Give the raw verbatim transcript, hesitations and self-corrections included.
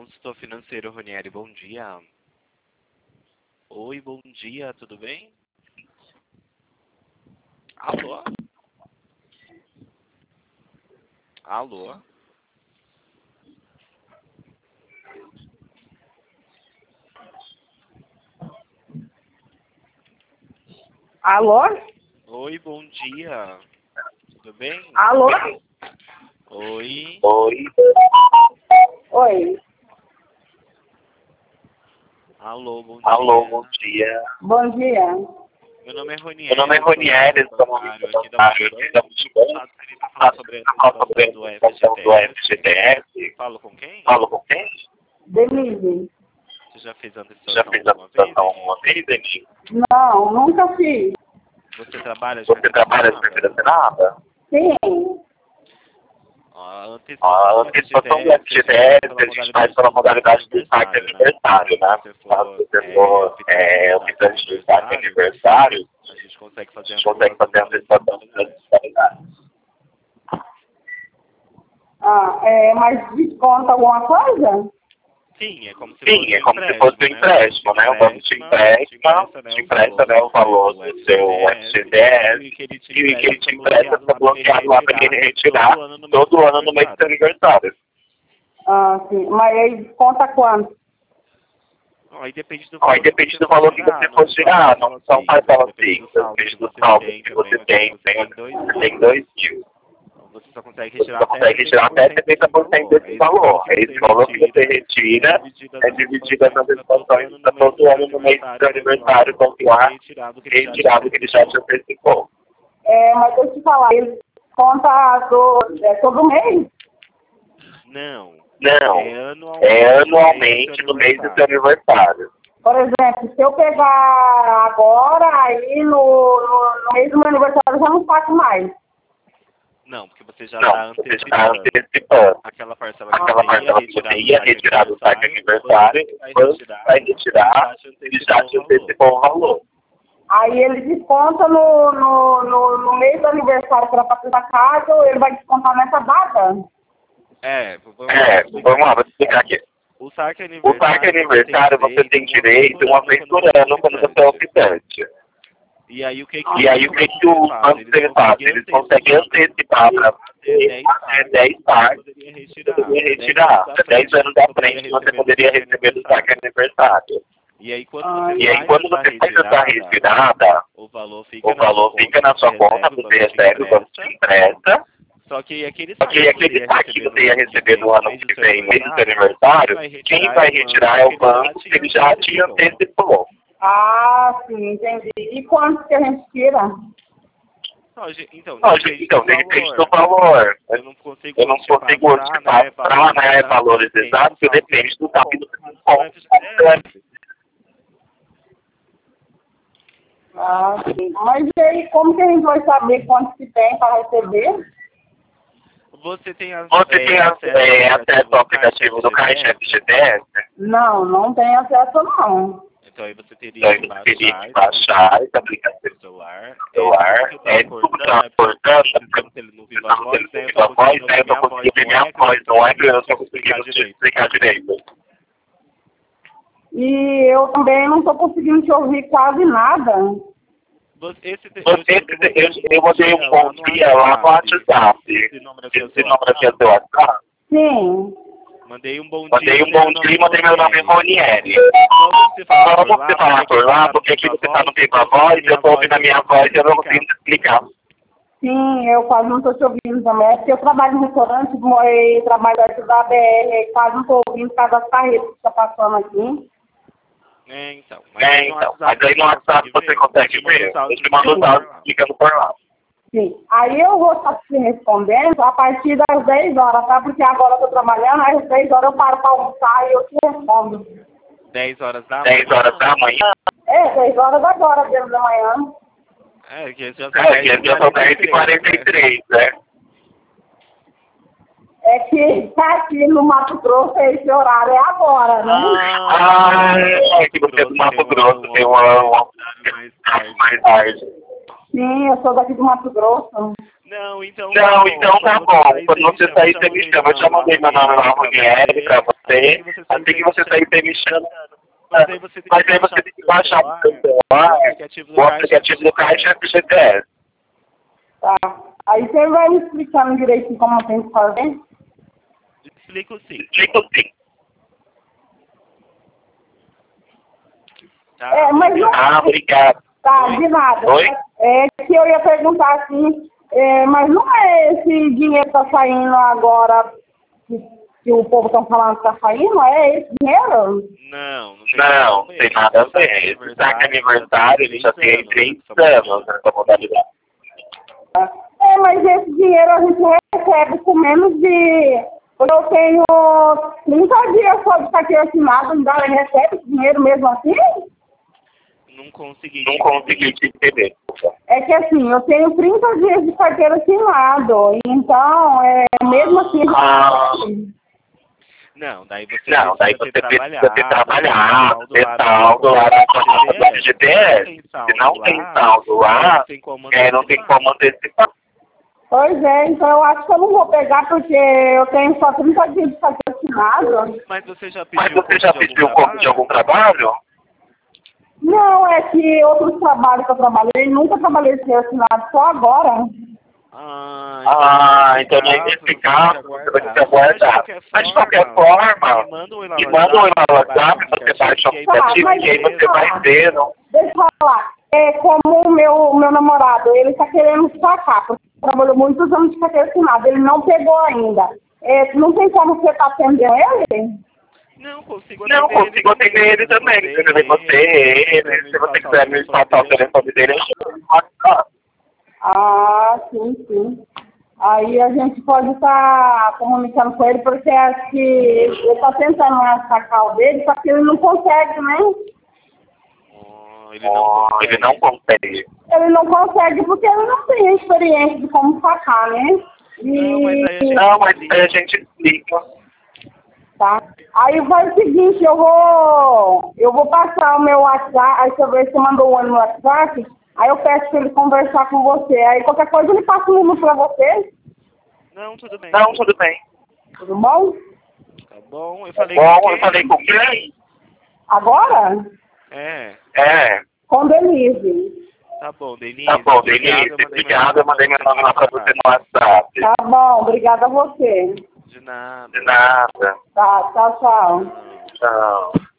consultor financeiro Ronieri, bom dia. Oi, bom dia, tudo bem? Alô? Alô? Alô? Oi, bom dia. Tudo bem? Alô? Oi. Oi. Oi. Alô, bom dia. Alô, bom dia. Bom dia. Meu nome é Ronieri. Meu nome é Ronieri, sou funcionário aqui da Multibanco. Seria para falar sobre a situação do F G T S. Falo com quem? Falo com quem? Denise. Você já fez a Já antecipação fez a alguma vez? aplicação alguma vez, Denise? Não, nunca fiz. Você trabalha de Você carteira trabalha de assinada? carteira assinada? Sim. A A antecipação do antecipação do F G T S F G T S a gente faz pela modalidade do saque aniversário, né? Se você Caso for você for é, é, optante de saque aniversário, a gente consegue a fazer a gente consegue fazer a antecipação antecipação da totalidade. Ah, é, mas desconta alguma coisa? Sim, é como se Sim, fosse é um como se fosse um empréstimo, né? O banco te empresta, te empresta, né, o valor do seu F G T S e que ele te e o que ele te empresta empresta está bloqueado lá para ele retirar todo ano no mês do seu aniversário. Ah, sim. Mas aí conta quanto? Aí depende do Ó, valor aí depende do valor que você for tirar, não são parcelas fixas, depende do saldo que você tem, tem, você tem dois mil. Você só consegue Você retirar só até consegue retirar até setenta por cento desse valor. Esse valor que você retira é dividido essa antecipações para todo ano no mês do seu aniversário, pontuar, retirado que ele já te antecipou. É, mas deixa eu te falar, ele conta do, é, todo mês? Não. Não, É anualmente, é anualmente no mês do seu aniversário. Por exemplo, se eu pegar agora, aí no, no, no mês do meu aniversário eu já não faço mais. Não, porque você já Não, está você está antecipando. antecipando. Aquela parcela que Aquela você ia parcela que retirar você do ia saque retirar do saque aniversário, aniversário, vai quando retirar, vai retirar, ele ele já te antecipou o valor. Aí ele desconta no, no, no, no mês do aniversário para fazer a casa, ou ele vai descontar nessa data? É, vamos, É, vamos lá, vou explicar aqui. O saque O aniversário, saque aniversário você tem direito uma vez por ano quando você é optante. E aí o que que, E aí o que, que o banco ele faz? Eles conseguem antecipar para você até dez partes que você poderia retirar. Até dez anos da frente você poderia receber do saque aniversário. E aí quando você, E aí quando você faz essa retirada, retirada, o valor fica o valor fica na sua conta, você recebe, o banco te empresta. Só que aquele Só que aquele saque que você ia receber no ano que vem, mês do seu aniversário, quem vai retirar é o banco, que ele já te antecipou. Ah, sim, entendi. E quanto que a gente tira? Não, gente, então, Não, depende então, do depende valor. do valor. Eu não consigo Eu não te consigo te passar, né, passar, né, valores exatos, porque depende do saque do seu. Ah, sim. Mas e aí, como que a gente vai saber quanto que tem para receber? Você tem, a, Você é, tem acesso, é, ao acesso ao aplicativo do Caixa F G T S? Não, não tem acesso não. Então aí você teria Então aí que você teria baixar, que baixar esse aplicativo no celular. no celular, é tudo transportando, porque ele não viva a voz, né? Eu a tô voz, conseguindo né? Eu tô ouvir conseguindo ver minha minha voz, voz, não não é é? que eu não tô Eu conseguindo explicar te direito. explicar direito. E eu também não tô conseguindo te ouvir quase nada. Você, esse, Você, eu, eu mandei um bom dia lá no WhatsApp. Esse número aqui é o Esse seu número aqui é WhatsApp? do WhatsApp? Sim. Mandei um bom dia. Mandei um bom dia e mandei meu nome é Ronieri. Vamos você falar Só por você lá, falar por lá, porque aqui você tá no viva voz, eu tô ouvindo a minha voz e eu não consigo explicar. Sim, eu quase não estou te ouvindo também. É porque eu trabalho no restaurante, e trabalho dentro da B R, quase não estou ouvindo por causa das carretas que está passando aqui. É, então. Mas, É, aí no então. WhatsApp, Mas aí no WhatsApp você consegue ver. Eu te mando os áudios explicando por lá. Sim. Aí eu vou estar te respondendo a partir das dez horas, tá? Porque agora eu estou trabalhando, aí às dez horas eu paro para almoçar e eu te respondo. dez horas da manhã? dez horas da manhã? É, dez horas agora, dentro da manhã. É, que já são É, que já são dez e quarenta e três, né? É que aqui no Mato Grosso esse horário é agora, né? Ah, é que você é do Mato Grosso, tem uma, uma mais tarde. Sim, eu sou daqui do Mato Grosso. Não, então Não, então tá bom. Quando você sair, você me chama. Eu já mandei meu nome lá no Guilherme pra você. Assim que você sair, você me chama. Mas aí você tem Mas aí você tem que baixar o seu celular, o aplicativo do Caixa G P S. Tá. Aí você vai me explicando direitinho como tem que fazer? Explico sim. Explico sim. Tá? É, mas não... Ah, obrigado. Tá, de nada. Oi? É que eu ia perguntar assim, é, mas não é esse dinheiro que tá saindo agora, que, que o povo tá falando que tá saindo, é esse dinheiro? Não, não tem Não, não tem nada a ver. Esse saque aniversário, ele já tem trinta anos nessa modalidade. É, mas esse dinheiro a gente recebe com menos de... Eu tenho trinta dias só de carteira assinada, ainda recebe esse dinheiro mesmo assim? Não consegui. Não consegui te entender. É que assim, eu tenho trinta dias de carteira assinado, então, é, mesmo assim... Ah. Não, daí você Não, daí precisa você ter precisa ter trabalhado, trabalhado, ter saldo lá na conta do G P S. Se não tem saldo lá, não tem como é, não tem como antecipar. Pois é, então eu acho que eu não vou pegar porque eu tenho só trinta dias de carteira assinado. Mas você já pediu Mas você já pediu o conta de algum trabalho? Não, é que outros trabalhos que eu trabalhei, nunca trabalhei de assinado, só agora. Ah, Ah, então nesse caso você vai ter que aguardar. Mas de qualquer forma, me manda um e-mail no WhatsApp, você baixa o aplicativo e aí você vai ter. Deixa eu falar, é como o meu, meu namorado, ele está querendo sacar, porque trabalhou muitos anos de carteira assinada, ele não pegou ainda. É, não tem como você estar atendendo ele? Não consigo atender Não, consigo atender ele também. Se você, você, ele, se você quiser me passar o telefone dele, eu chamo. Ah, sim, sim. Aí a gente pode estar comunicando com ele, porque acho que ele está tentando sacar o dele, só que ele não consegue, né? Oh, ele não consegue. Ele não consegue. Ele não consegue porque ele não tem experiência de como sacar, né? E... Não, mas aí a gente explica. Não, mas aí a gente explica. Tá. Aí faz o seguinte, eu vou, eu vou passar o meu WhatsApp, aí você vê se você mandou o ano no WhatsApp, aí eu peço para ele conversar com você. Aí qualquer coisa ele passa o número para você. Não, tudo bem. Não, tudo bem. Tudo bom? Tá bom, eu falei bom, com eu falei com quem? Agora? É. É. Com Denise. Tá bom, Denise. Tá bom, Denise. Obrigado, eu mandei meu nome lá pra você no WhatsApp. Tá bom, obrigada a você. De nada. De nada. Tá, tchau, tchau. Tchau.